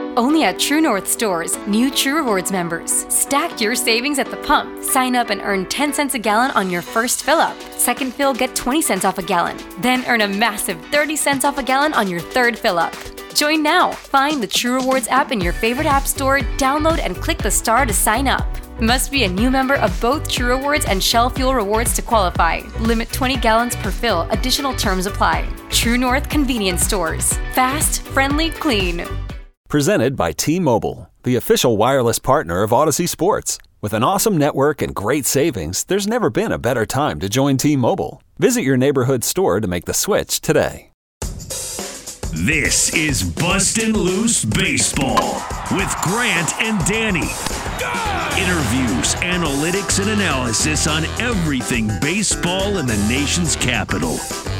Only at True North stores, new True Rewards members. Stack your savings at the pump. Sign up and earn 10 cents a gallon on your first fill-up. Second fill, get 20 cents off a gallon. Then earn a massive 30 cents off a gallon on your third fill-up. Join now. Find the True Rewards app in your favorite app store, download and click the star to sign up. Must be a new member of both True Rewards and Shell Fuel Rewards to qualify. Limit 20 gallons per fill. Additional terms apply. True North Convenience Stores. Fast, friendly, clean. Presented by T-Mobile, the official wireless partner of Odyssey Sports. With an awesome network and great savings, there's never been a better time to join T-Mobile. Visit your neighborhood store to make the switch today. This is Bustin' Loose Baseball with Grant and Danny. Interviews, analytics, and analysis on everything baseball in the nation's capital.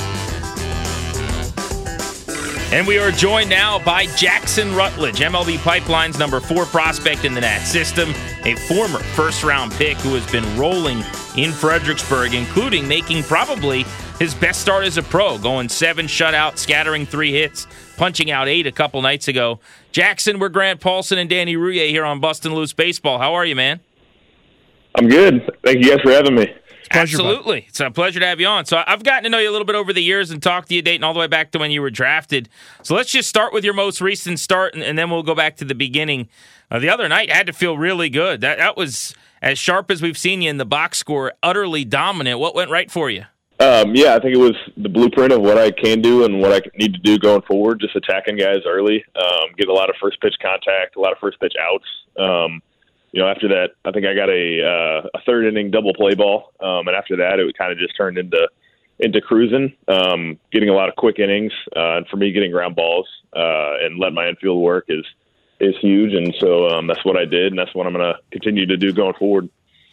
And we are joined now by Jackson Rutledge, MLB Pipeline's number 4 prospect in the Nats system, a former first-round pick who has been rolling in Fredericksburg, including making probably his best start as a pro, going 7 shutouts, scattering 3 hits, punching out 8 a couple nights ago. Jackson, we're Grant Paulson and Danny Rouillet here on Bustin' Loose Baseball. How are you, man? I'm good. Thank you guys for having me. Absolutely. It's a pleasure to have you on. So I've gotten to know you a little bit over the years and talked to you dating all the way back to when you were drafted. So let's just start with your most recent start, and then we'll go back to the beginning. The other night had to feel really good. That was as sharp as we've seen you in the box score, utterly dominant. What went right for you? Yeah, I think it was the blueprint of what I can do and what I need to do going forward, just attacking guys early, get a lot of first pitch contact, a lot of first pitch outs. After that, I think I got a third inning double play ball, and after that, it kind of just turned into cruising, getting a lot of quick innings, and for me, getting ground balls and letting my infield work is huge, and so that's what I did, and that's what I'm going to continue to do going forward.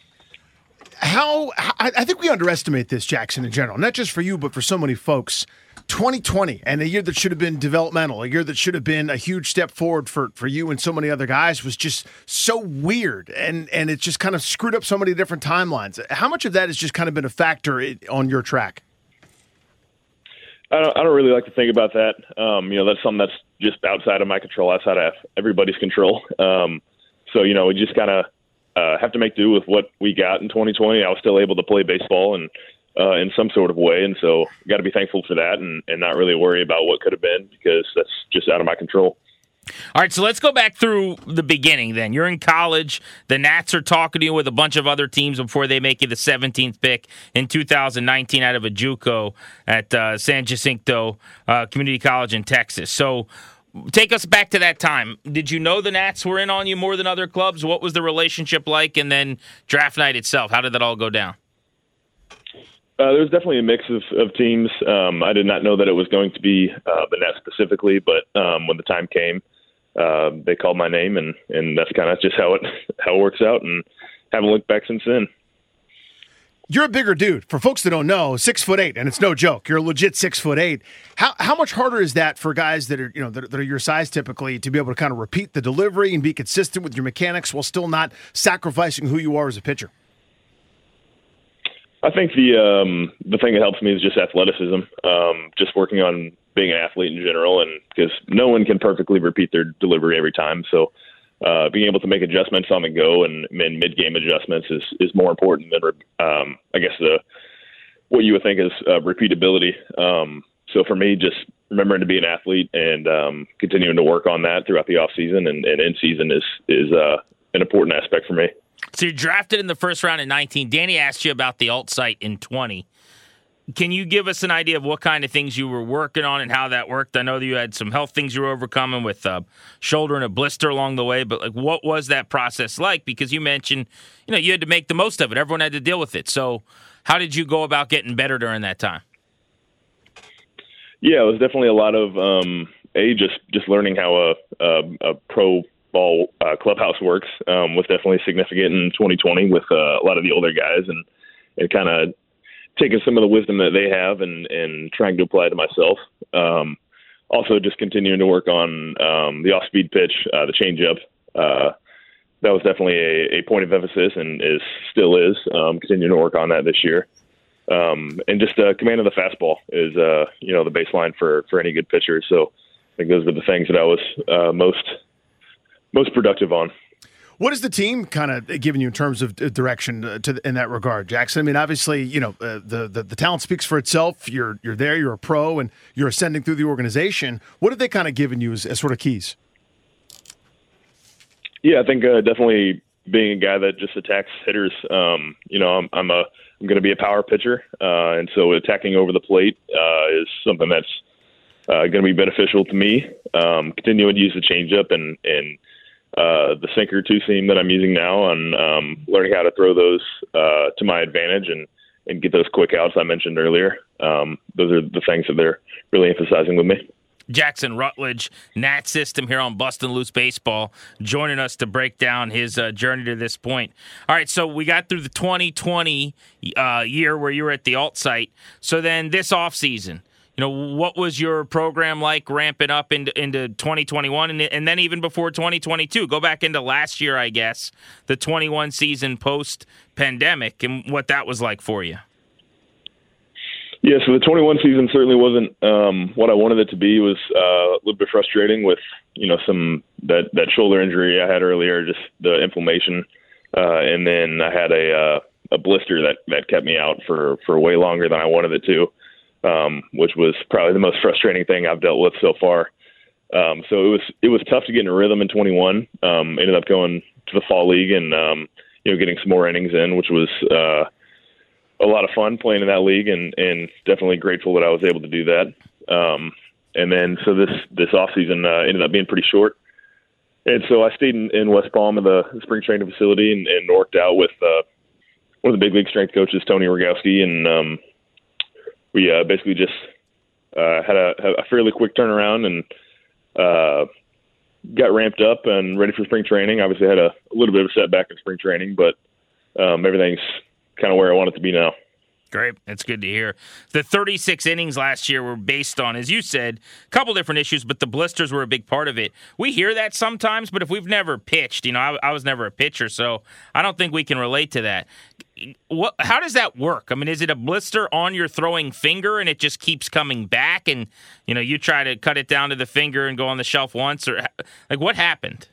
I think we underestimate this, Jackson, in general, not just for you, but for so many folks. 2020, and a year that should have been developmental, a year that should have been a huge step forward for you and so many other guys, was just so weird, and it just kind of screwed up so many different timelines. How much of that has just kind of been a factor on your track? I don't really like to think about that. That's something that's just outside of my control, outside of everybody's control. We just kind of have to make do with what we got in 2020. I was still able to play baseball and in some sort of way, and so got to be thankful for that and not really worry about what could have been, because that's just out of my control. All right, so let's go back through the beginning then. You're in college. The Nats are talking to you with a bunch of other teams before they make you the 17th pick in 2019 out of a JUCO at San Jacinto Community College in Texas. So take us back to that time. Did you know the Nats were in on you more than other clubs? What was the relationship like? And then draft night itself, how did that all go down? There was definitely a mix of teams. I did not know that it was going to be the Nats specifically, but when the time came, they called my name, and that's kind of just how it works out, and haven't looked back since then. You're a bigger dude. For folks that don't know, 6'8", and it's no joke. You're a legit 6'8". How much harder is that for guys that are that are your size typically, to be able to kind of repeat the delivery and be consistent with your mechanics while still not sacrificing who you are as a pitcher? I think the thing that helps me is just athleticism, just working on being an athlete in general, and because no one can perfectly repeat their delivery every time. So being able to make adjustments on the go and mid-game adjustments is more important than, I guess, what you would think is repeatability. So for me, just remembering to be an athlete and continuing to work on that throughout the off season and in season is an important aspect for me. So you're drafted in the first round in 19. Danny asked you about the alt site in 20. Can you give us an idea of what kind of things you were working on and how that worked? I know that you had some health things you were overcoming with a shoulder and a blister along the way, but what was that process like? Because you mentioned, you had to make the most of it. Everyone had to deal with it. So how did you go about getting better during that time? Yeah, it was definitely a lot of just learning how a pro ball clubhouse works was definitely significant in 2020 with a lot of the older guys, and kind of taking some of the wisdom that they have and trying to apply it to myself. Also, just continuing to work on the off-speed pitch, the changeup. That was definitely a point of emphasis and still is. Continuing to work on that this year. And just command of the fastball is the baseline for any good pitcher. So I think those were the things that I was most productive on. What is the team kind of giving you in terms of direction in that regard, Jackson? I mean, obviously, the talent speaks for itself. You're there, you're a pro, and you're ascending through the organization. What have they kind of given you as sort of keys? Yeah, I think definitely being a guy that just attacks hitters. I'm going to be a power pitcher, and so attacking over the plate is something that's going to be beneficial to me. Continuing to use the changeup and the sinker two-seam that I'm using now, on learning how to throw those to my advantage and get those quick outs I mentioned earlier. Those are the things that they're really emphasizing with me. Jackson Rutledge, Nat System here on Bustin' Loose Baseball, joining us to break down his journey to this point. All right, so we got through the 2020 year where you were at the alt site. So then this offseason, what was your program like ramping up into 2021 and then even before 2022? Go back into last year, I guess, the 21 season post-pandemic, and what that was like for you. Yeah, so the 21 season certainly wasn't what I wanted it to be. It was a little bit frustrating with, some that shoulder injury I had earlier, just the inflammation. And then I had a blister that kept me out for way longer than I wanted it to, which was probably the most frustrating thing I've dealt with so far. So it was tough to get in a rhythm in 21. Ended up going to the fall league and, getting some more innings in, which was a lot of fun playing in that league, and definitely grateful that I was able to do that. And then so this off season ended up being pretty short, and so I stayed in West Palm at the spring training facility and worked out with one of the big league strength coaches, Tony Rogowski, and we basically just had a fairly quick turnaround and got ramped up and ready for spring training. Obviously had a little bit of a setback in spring training, but everything's kind of where I want it to be now. Great. That's good to hear. The 36 innings last year were based on, as you said, a couple different issues, but the blisters were a big part of it. We hear that sometimes, but if we've never pitched, I was never a pitcher, so I don't think we can relate to that. How does that work? I mean, is it a blister on your throwing finger and it just keeps coming back and, you try to cut it down to the finger and go on the shelf once? Or like, what happened?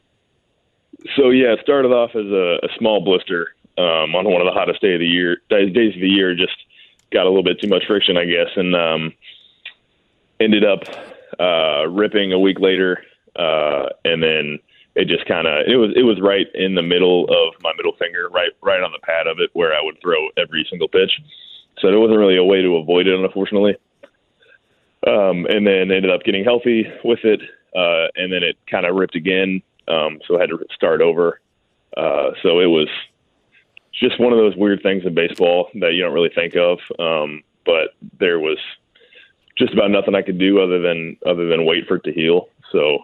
So, yeah, it started off as a small blister. On one of the hottest days of the year, just got a little bit too much friction, I guess, and ended up ripping a week later, and then it just it was right in the middle of my middle finger, right on the pad of it where I would throw every single pitch. So there wasn't really a way to avoid it, unfortunately. And then ended up getting healthy with it, and then it kind of ripped again, so I had to start over. So it was just one of those weird things in baseball that you don't really think of. But there was just about nothing I could do other than wait for it to heal. So,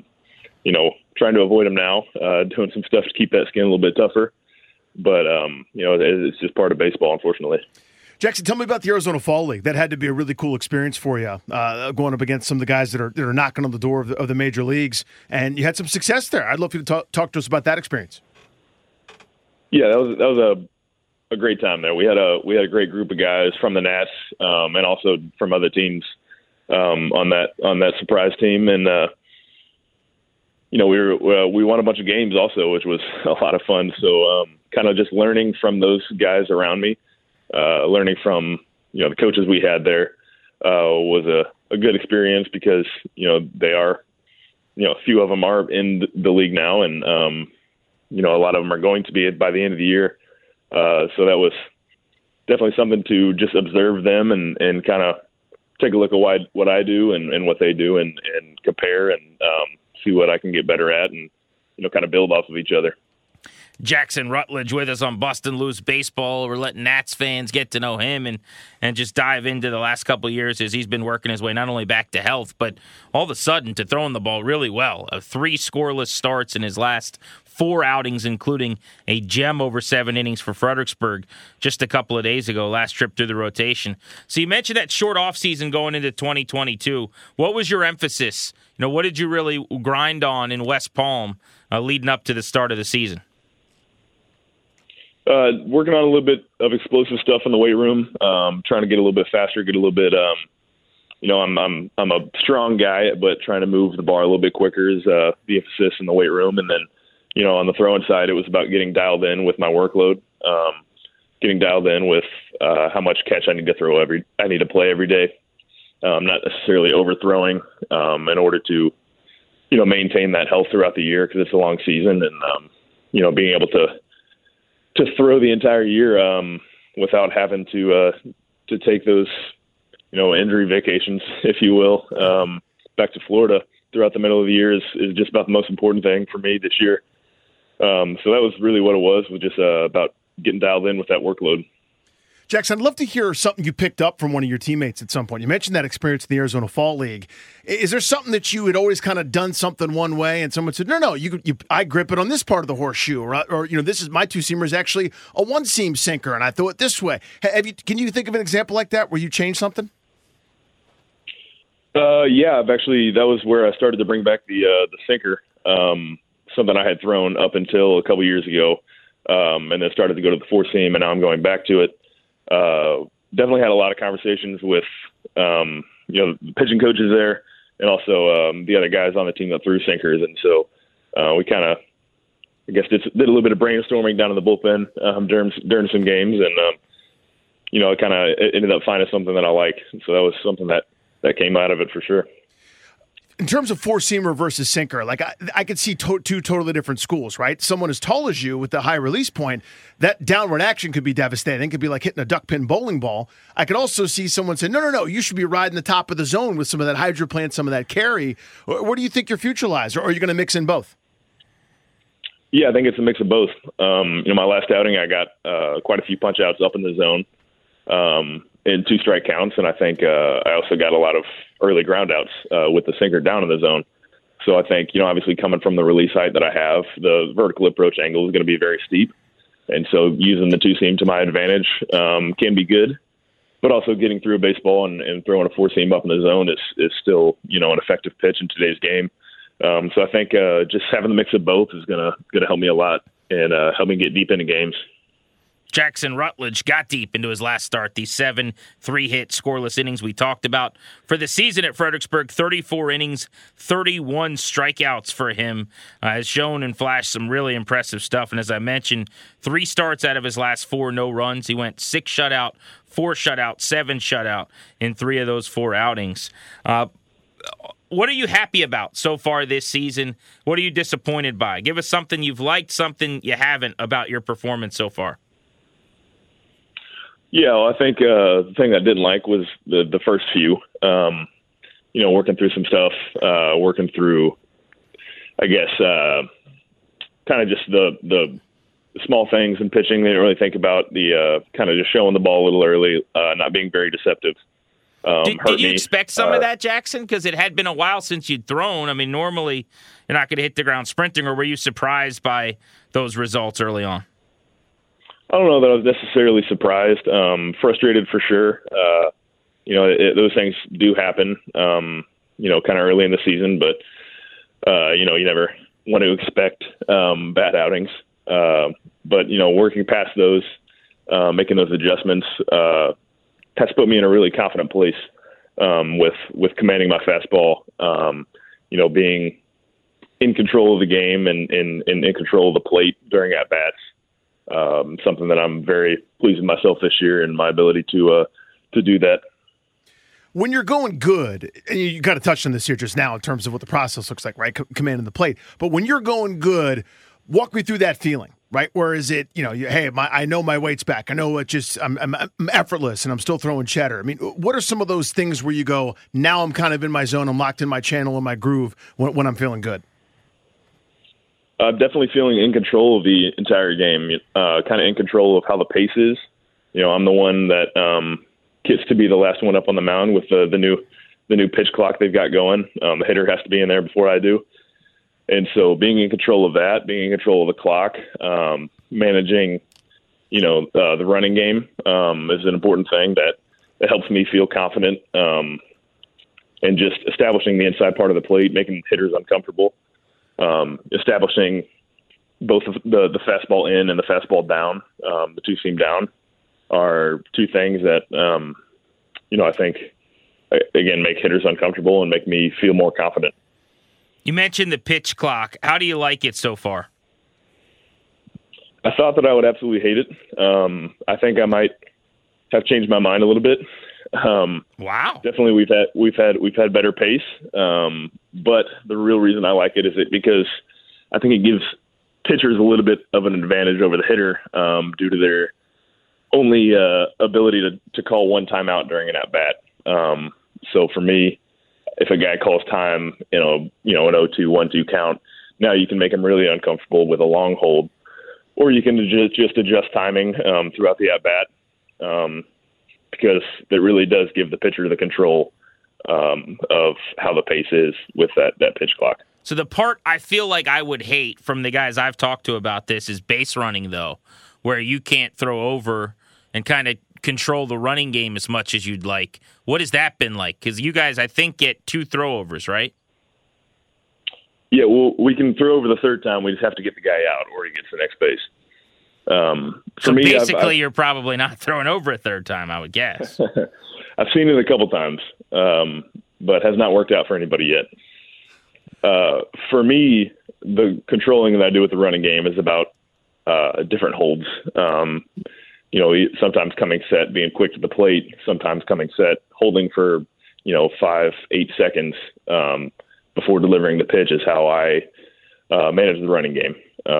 trying to avoid them now, doing some stuff to keep that skin a little bit tougher. But, it's just part of baseball, unfortunately. Jackson, tell me about the Arizona Fall League. That had to be a really cool experience for you, going up against some of the guys that are knocking on the door of the major leagues. And you had some success there. I'd love for you to talk to us about that experience. Yeah, that was a great time there. We had a great group of guys from the Nats, and also from other teams on that surprise team, and we won a bunch of games also, which was a lot of fun. So kind of just learning from those guys around me, learning from the coaches we had there was a good experience because they are a few of them are in the league now, and a lot of them are going to be by the end of the year. So that was definitely something to just observe them and kind of take a look at what I do and what they do and compare and see what I can get better at and, kind of build off of each other. Jackson Rutledge with us on Bustin' Loose Baseball. We're letting Nats fans get to know him and just dive into the last couple of years as he's been working his way not only back to health, but all of a sudden to throwing the ball really well. 3 scoreless starts in his last 4 outings, including a gem over 7 innings for Fredericksburg just a couple of days ago, last trip through the rotation. So you mentioned that short offseason going into 2022. What was your emphasis? What did you really grind on in West Palm leading up to the start of the season? Working on a little bit of explosive stuff in the weight room, trying to get a little bit faster, get a little bit I'm a strong guy, but trying to move the bar a little bit quicker is the emphasis in the weight room. And then, on the throwing side, it was about getting dialed in with my workload, getting dialed in with how much catch I need to play every day. Not necessarily overthrowing in order to, maintain that health throughout the year because it's a long season, and being able to throw the entire year without having to take those injury vacations, if you will, back to Florida throughout the middle of the year is just about the most important thing for me this year. So that was really what it was just about getting dialed in with that workload. Jackson, I'd love to hear something you picked up from one of your teammates at some point. You mentioned that experience in the Arizona Fall League. Is there something that you had always kind of done something one way and someone said, no, I grip it on this part of the horseshoe, or this is my two-seamer is actually a one-seam sinker and I throw it this way. Can you think of an example like that where you changed something? Yeah, that was where I started to bring back the sinker, something I had thrown up until a couple years ago, and then started to go to the four seam, and now I'm going back to it. Definitely had a lot of conversations with, the pitching coaches there, and also the other guys on the team that threw sinkers, and so we kind of, did a little bit of brainstorming down in the bullpen during some games, and I kind of ended up finding something that I like, and so that was something that came out of it for sure. In terms of four-seamer versus sinker, like I could see two totally different schools, right? Someone as tall as you with the high release point, that downward action could be devastating. It could be like hitting a duck pin bowling ball. I could also see someone say, no, you should be riding the top of the zone with some of that hydroplane, some of that carry. Where do you think your future lies? Or are you going to mix in both? Yeah, I think it's a mix of both. My last outing, I got quite a few punch-outs up in the zone in 2 strike counts, and I think I also got a lot of early ground outs with the sinker down in the zone. So I think, obviously coming from the release height that I have, the vertical approach angle is going to be very steep. And so using the two-seam to my advantage can be good, but also getting through a baseball and throwing a four-seam up in the zone is still, an effective pitch in today's game. So I think just having the mix of both is going to help me a lot and help me get deep into games. Jackson Rutledge got deep into his last start. The 7 3-hit scoreless innings we talked about for the season at Fredericksburg. 34 innings, 31 strikeouts for him. Has shown and flashed some really impressive stuff. And as I mentioned, 3 starts out of his last 4, no runs. He went 6 shutout, 4 shutout, 7 shutout in 3 of those 4 outings. What are you happy about so far this season? What are you disappointed by? Give us something you've liked, something you haven't about your performance so far. Yeah, well, I think the thing I didn't like was the first few. Working through some stuff, working through, I guess, kind of just the small things in pitching. They didn't really think about the kind of just showing the ball a little early, not being very deceptive. Did you expect some of that, Jackson? Because it had been a while since you'd thrown. I mean, normally you're not going to hit the ground sprinting, or were you surprised by those results early on? I don't know that I was necessarily surprised. Frustrated for sure. Those things do happen, kind of early in the season, but, you never want to expect bad outings. But, working past those, making those adjustments has put me in a really confident place with commanding my fastball, being in control of the game and in control of the plate during at-bats. Something that I'm very pleased with myself this year and my ability to do that. When you're going good, and you got to touch on this here just now in terms of what the process looks like, right? Commanding the plate. But when you're going good, walk me through that feeling, right? Where is it, I know my weight's back. I know I'm effortless and I'm still throwing cheddar. I mean, what are some of those things where you go, now I'm kind of in my zone, I'm locked in my channel and my groove when I'm feeling good? Definitely feeling in control of the entire game, kind of in control of how the pace is. I'm the one that gets to be the last one up on the mound with the new pitch clock they've got going. The hitter has to be in there before I do. And so being in control of that, being in control of the clock, managing, the running game is an important thing that helps me feel confident, and just establishing the inside part of the plate, making hitters uncomfortable. Establishing both the fastball in and the fastball down, the two-seam down, are 2 things that, I think again, make hitters uncomfortable and make me feel more confident. You mentioned the pitch clock. How do you like it so far? I thought that I would absolutely hate it. I think I might have changed my mind a little bit. Wow. Definitely we've had better pace. But the real reason I like it is because I think it gives pitchers a little bit of an advantage over the hitter, due to their only ability to call one timeout during an at-bat. So for me, if a guy calls time, an 0-2, 1-2 count, now you can make him really uncomfortable with a long hold, or you can just adjust timing throughout the at-bat, because it really does give the pitcher the control of how the pace is with that pitch clock. So the part I feel like I would hate from the guys I've talked to about this is base running, though, where you can't throw over and kind of control the running game as much as you'd like. What has that been like? Because you guys, I think, get 2 throwovers, right? Yeah, well, we can throw over the third time. We just have to get the guy out, or he gets the next base. So basically, you're probably not throwing over a third time, I would guess. I've seen it a couple times, but has not worked out for anybody yet. For me, the controlling that I do with the running game is about different holds. Sometimes coming set, being quick to the plate, sometimes coming set, holding for, 5-8 seconds before delivering the pitch is how I manage the running game.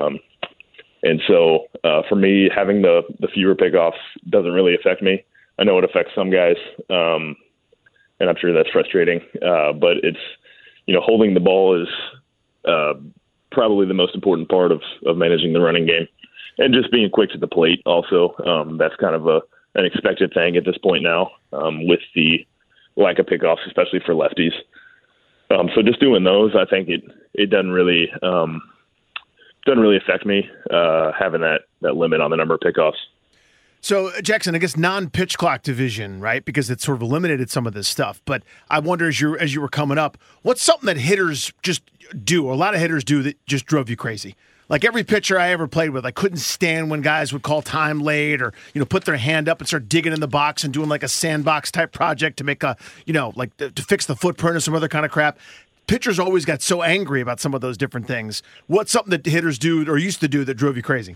And so for me, having the fewer pickoffs doesn't really affect me. I know it affects some guys, and I'm sure that's frustrating, but it's, holding the ball is probably the most important part of managing the running game. And just being quick to the plate also, that's kind of an expected thing at this point now, with the lack of pickoffs, especially for lefties. So just doing those, I think it doesn't really affect me, having that limit on the number of pickoffs. So, Jackson, I guess non-pitch clock division, right? Because it sort of eliminated some of this stuff. But I wonder, as you were coming up, what's something that hitters just do, or a lot of hitters do, that just drove you crazy? Like every pitcher I ever played with, I couldn't stand when guys would call time late, or put their hand up and start digging in the box and doing like a sandbox type project to make to fix the footprint or some other kind of crap. Pitchers always got so angry about some of those different things. What's something that hitters do or used to do that drove you crazy?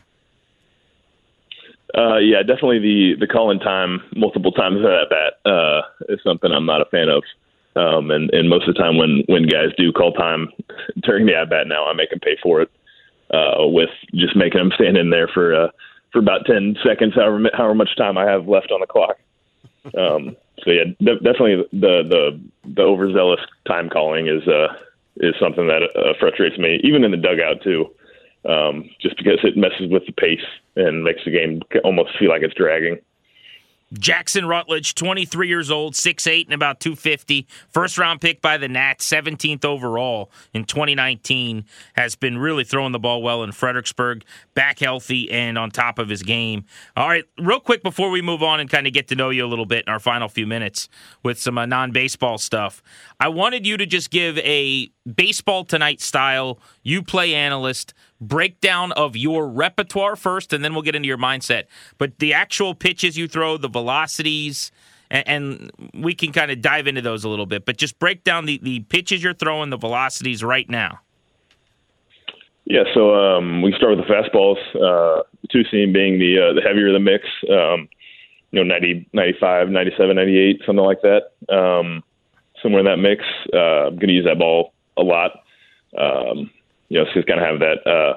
Yeah, definitely the call-in time multiple times at bat is something I'm not a fan of. And most of the time when guys do call time during the at-bat now, I make them pay for it, with just making them stand in there for about 10 seconds, however much time I have left on the clock. So yeah, definitely the overzealous time calling is something that frustrates me, even in the dugout too. Just because it messes with the pace and makes the game almost feel like it's dragging. Jackson Rutledge, 23 years old, 6'8", and about 250. First-round pick by the Nats, 17th overall in 2019. Has been really throwing the ball well in Fredericksburg, back healthy and on top of his game. All right, real quick before we move on and kind of get to know you a little bit in our final few minutes with some non-baseball stuff, I wanted you to just give a Baseball Tonight style, you play analyst, breakdown of your repertoire first, and then we'll get into your mindset. But the actual pitches you throw, the velocities, and we can kind of dive into those a little bit. But just break down the pitches you're throwing, the velocities right now. Yeah, so we can start with the fastballs. The two-seam being the heavier the mix, 90, 95, 97, 98, something like that. Somewhere in that mix. I'm going to use that ball a lot. It's just kind of have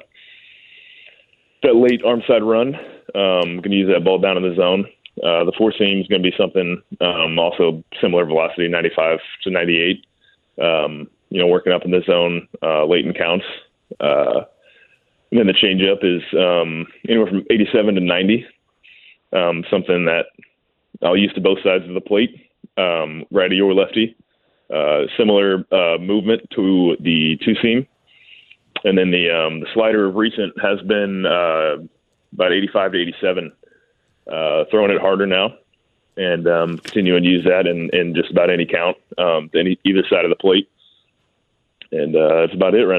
that late arm side run. I'm going to use that ball down in the zone. The four seam is going to be something also similar velocity, 95 to 98. Working up in the zone late in counts. And then the changeup is anywhere from 87 to 90. Something that I'll use to both sides of the plate, righty or lefty. Similar movement to the two seam. And then the slider of recent has been about 85 to 87, throwing it harder now, and continuing to use that in just about any count, either side of the plate. And that's about it right now.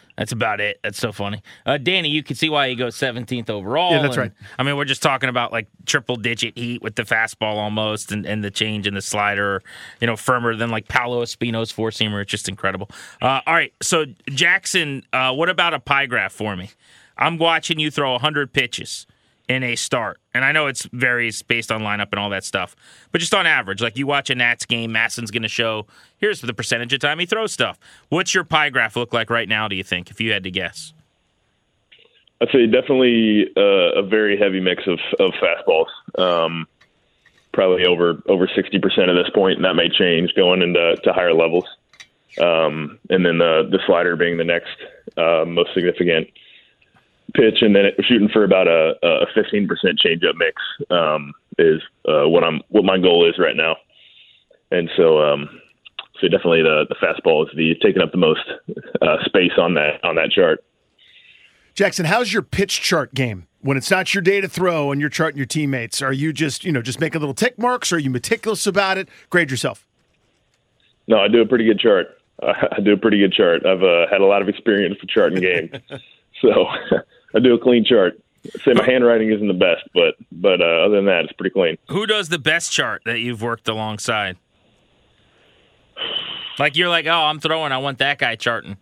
That's about it. That's so funny. Danny, you can see why he goes 17th overall. Yeah, that's right. I mean, we're just talking about like triple-digit heat with the fastball almost and the change in the slider, firmer than like Paolo Espino's four-seamer. It's just incredible. All right, so Jackson, what about a pie graph for me? I'm watching you throw 100 pitches in a start. And I know it varies based on lineup and all that stuff. But just on average, like you watch a Nats game, Masson's going to show, here's the percentage of time he throws stuff. What's your pie graph look like right now, do you think, if you had to guess? I'd say definitely a very heavy mix of fastballs. Probably over 60% at this point, and that may change going into higher levels. And then the slider being the next most significant pitch, and then shooting for about a 15% changeup mix is what my goal is right now. And so definitely the fastball is taking up the most space on that chart. Jackson, how's your pitch chart game? When it's not your day to throw and you're charting your teammates, are you just making little tick marks? Or are you meticulous about it? Grade yourself. No, I do a pretty good chart. I've had a lot of experience with charting game. So I do a clean chart. I'd say my handwriting isn't the best, but other than that, it's pretty clean. Who does the best chart that you've worked alongside? Like you're like, oh, I'm throwing, I want that guy charting.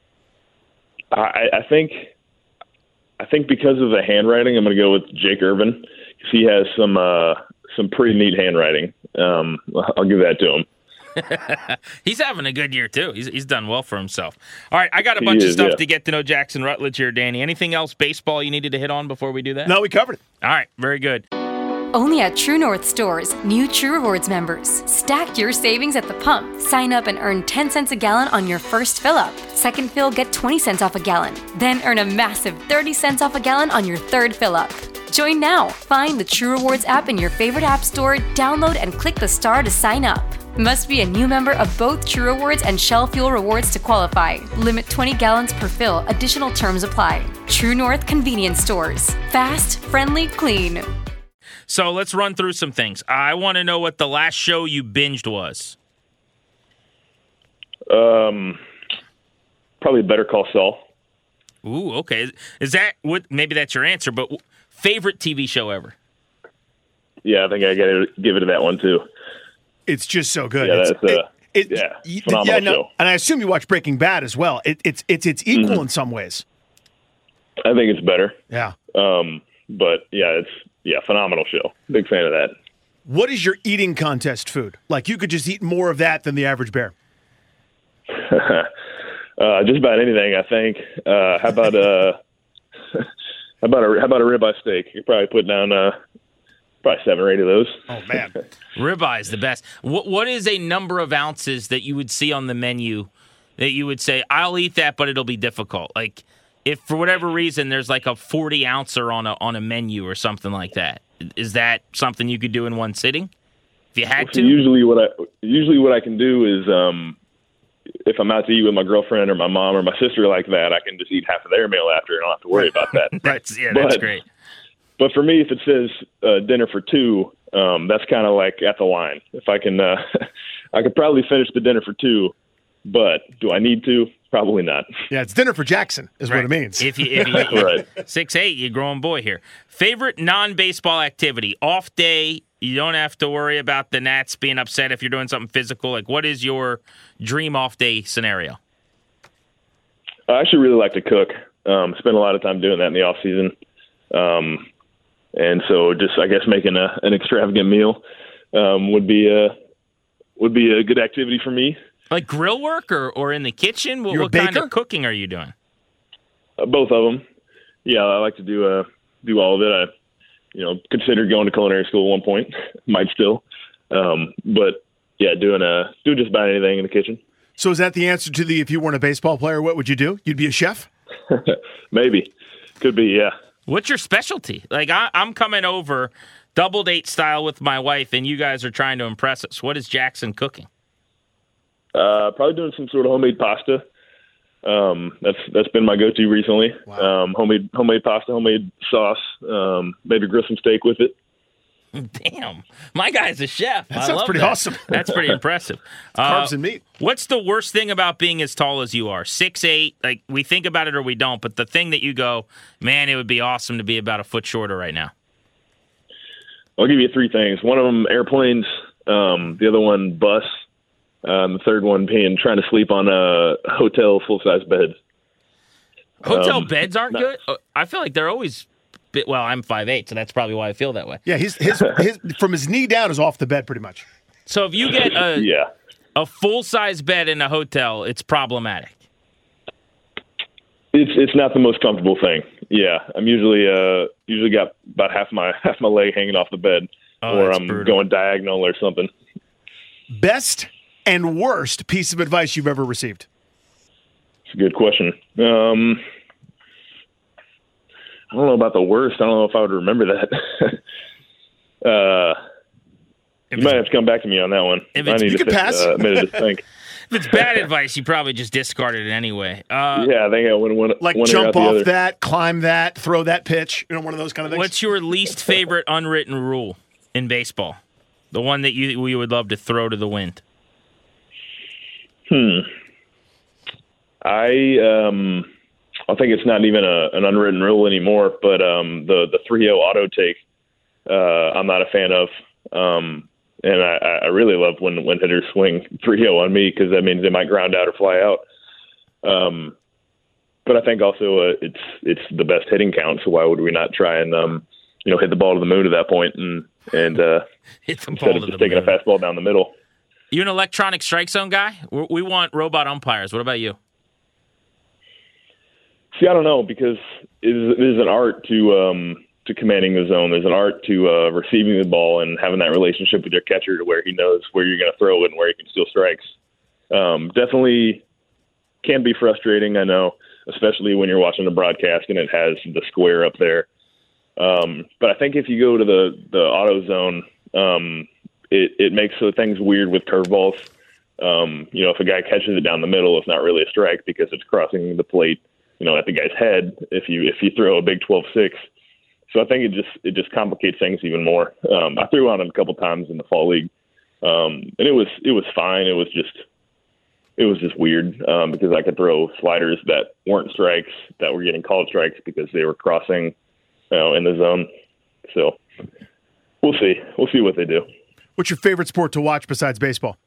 I think because of the handwriting, I'm going to go with Jake Irvin because he has some pretty neat handwriting. I'll give that to him. He's having a good year, too. He's done well for himself. All right, I got a bunch of stuff to get to know Jackson Rutledge here, Danny. Anything else baseball you needed to hit on before we do that? No, we covered it. All right, very good. Only at True North stores, new True Rewards members. Stack your savings at the pump. Sign up and earn 10 cents a gallon on your first fill-up. Second fill, get 20 cents off a gallon. Then earn a massive 30 cents off a gallon on your third fill-up. Join now. Find the True Rewards app in your favorite app store, download and click the star to sign up. Must be a new member of both True Rewards and Shell Fuel Rewards to qualify. Limit 20 gallons per fill. Additional terms apply. True North Convenience Stores. Fast, friendly, clean. So let's run through some things. I want to know what the last show you binged was. Probably Better Call Saul. Ooh, okay. Is that what? Maybe that's your answer, but favorite TV show ever? Yeah, I think I got to give it to that one too. It's just so good. Yeah, phenomenal show. And I assume you watch Breaking Bad as well. It's equal in some ways. I think it's better. Yeah. But yeah, it's phenomenal show. Big fan of that. What is your eating contest food? Like you could just eat more of that than the average bear. Just about anything, I think. How about a ribeye steak? You could probably put down probably 7 or 8 of those. Oh man, ribeye is the best. What is a number of ounces that you would see on the menu that you would say, I'll eat that, but it'll be difficult? Like if for whatever reason there's like a 40-ouncer on a menu or something like that, is that something you could do in one sitting if you had to? Usually what I can do is if I'm out to eat with my girlfriend or my mom or my sister like that, I can just eat half of their meal after and I don't have to worry about that. That's great. But for me, if it says dinner for 2, that's kind of like at the line. If I can, I could probably finish the dinner for 2, but do I need to? Probably not. Yeah, it's dinner for Jackson is what it means. If you right. 6'8", you're a growing boy here. Favorite non-baseball activity? Off day, you don't have to worry about the Nats being upset if you're doing something physical. Like, what is your dream off day scenario? I actually really like to cook. Spend a lot of time doing that in the off season. And so just, I guess, making an extravagant meal would be a good activity for me. Like grill work or in the kitchen? What kind of cooking are you doing? Both of them. Yeah, I like to do all of it. I, considered going to culinary school at one point. Might still. But yeah, doing just about anything in the kitchen. So is that the answer to if you weren't a baseball player, what would you do? You'd be a chef? Maybe. Could be, yeah. What's your specialty? Like, I'm coming over double date style with my wife, and you guys are trying to impress us. What is Jackson cooking? Probably doing some sort of homemade pasta. That's been my go-to recently. Wow. Homemade pasta, homemade sauce. Maybe grill some steak with it. Damn. My guy's a chef. That sounds pretty awesome. That's pretty impressive. Carbs and meat. What's the worst thing about being as tall as you are? 6'8", like we think about it or we don't, but the thing that you go, man, it would be awesome to be about a foot shorter right now. I'll give you three things. One of them, airplanes. The other one, bus. The third one being trying to sleep on a hotel full-size bed. Hotel beds aren't good? I feel like they're always... Well, I'm 5'8", so that's probably why I feel that way. Yeah, his from his knee down is off the bed pretty much. So if you get a full-size bed in a hotel, it's problematic. It's not the most comfortable thing. Yeah, I'm usually got about half my leg hanging off the bed, or I'm going diagonal or something. Best and worst piece of advice you've ever received? It's a good question. I don't know about the worst. I don't know if I would remember that. You might have to come back to me on that one. I need to pass. A minute to think. If it's bad advice, you probably just discarded it anyway. Yeah, I think I would like jump off that, climb that, throw that pitch. One of those kind of things. What's your least favorite unwritten rule in baseball? The one that we would love to throw to the wind. I think it's not even an unwritten rule anymore, but the 3-0 auto take, I'm not a fan of. And I really love when hitters swing 3-0 on me because that means they might ground out or fly out. But I think also it's the best hitting count, so why would we not try and hit the ball to the moon at that point and hit the instead of just taking a fastball down the middle. You an electronic strike zone guy? We want robot umpires. What about you? See, I don't know, because it is an art to commanding the zone. There's an art to receiving the ball and having that relationship with your catcher to where he knows where you're going to throw it and where he can steal strikes. Definitely can be frustrating, I know, especially when you're watching the broadcast and it has the square up there. But I think if you go to the auto zone, it makes things weird with curveballs. If a guy catches it down the middle, it's not really a strike because it's crossing the plate, at the guy's head if you throw a big 12-6. So I think it just complicates things even more. I threw on him a couple times in the fall league, and it was fine. It was just weird because I could throw sliders that weren't strikes that were getting called strikes because they were crossing, in the zone. So we'll see. We'll see what they do. What's your favorite sport to watch besides baseball?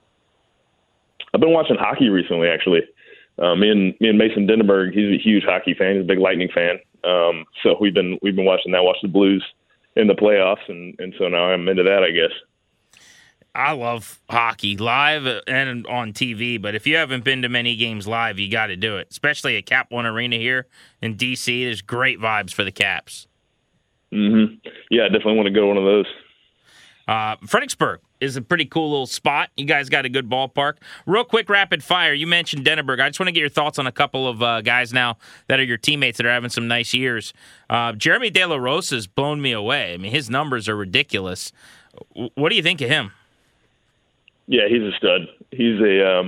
I've been watching hockey recently, actually. Me and Mason Denneberg, he's a huge hockey fan. He's a big Lightning fan. So we've been watching that, watch the Blues in the playoffs, and so now I'm into that, I guess. I love hockey live and on TV, but if you haven't been to many games live, you got to do it, especially at Cap One Arena here in D.C. There's great vibes for the Caps. Mm-hmm. Yeah, I definitely want to go to one of those. Fredericksburg is a pretty cool little spot. You guys got a good ballpark. Real quick, rapid fire. You mentioned Denneberg. I just want to get your thoughts on a couple of guys now that are your teammates that are having some nice years. Jeremy De La Rosa's blown me away. I mean, his numbers are ridiculous. What do you think of him? Yeah, he's a stud. He's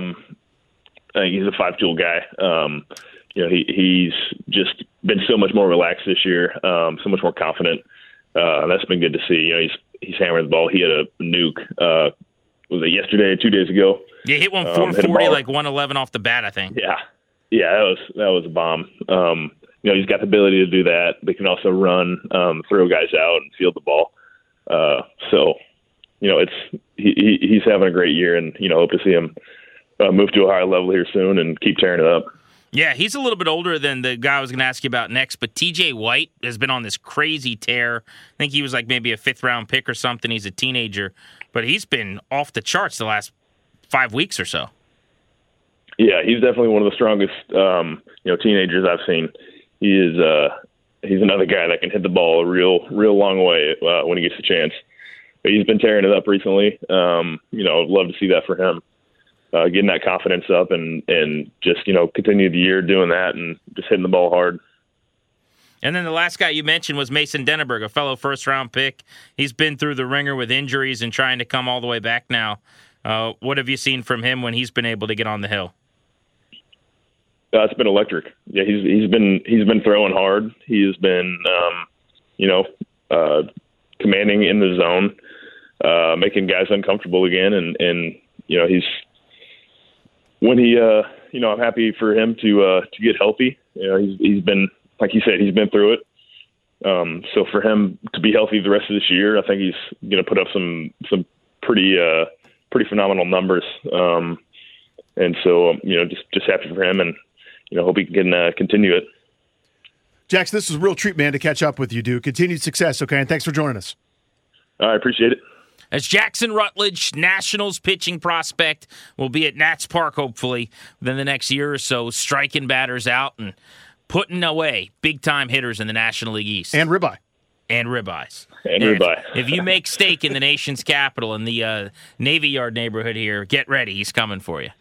a five-tool guy. He's just been so much more relaxed this year, so much more confident. That's been good to see. He's hammering the ball. He had a nuke. Was it yesterday or 2 days ago? Yeah, he hit one 440, like 111 off the bat, I think. Yeah, that was a bomb. He's got the ability to do that, but he can also run, throw guys out, and field the ball. He's having a great year, and hope to see him move to a higher level here soon and keep tearing it up. Yeah, he's a little bit older than the guy I was going to ask you about next, but TJ White has been on this crazy tear. I think he was like maybe a 5th-round pick or something. He's a teenager, but he's been off the charts the last 5 weeks or so. Yeah, he's definitely one of the strongest teenagers I've seen. He's another guy that can hit the ball a real long way when he gets a chance. But he's been tearing it up recently. I'd love to see that for him. Getting that confidence up and just, continue the year doing that and just hitting the ball hard. And then the last guy you mentioned was Mason Denneberg, a fellow 1st-round pick. He's been through the ringer with injuries and trying to come all the way back now. What have you seen from him when he's been able to get on the hill? It's been electric. Yeah, he's been throwing hard. He has been, commanding in the zone, making guys uncomfortable again. And I'm happy for him to get healthy. He's been, like you said, he's been through it. So for him to be healthy the rest of this year, I think he's going to put up some pretty phenomenal numbers. And so, just happy for him, and hope he can continue it. Jackson, this was a real treat, man, to catch up with you, dude. Continued success, okay? And thanks for joining us. I appreciate it. As Jackson Rutledge, Nationals pitching prospect, will be at Nats Park hopefully within the next year or so, striking batters out and putting away big-time hitters in the National League East. And ribeye. And ribeyes. And ribeye. If you make steak in the nation's capital in the Navy Yard neighborhood here, get ready. He's coming for you.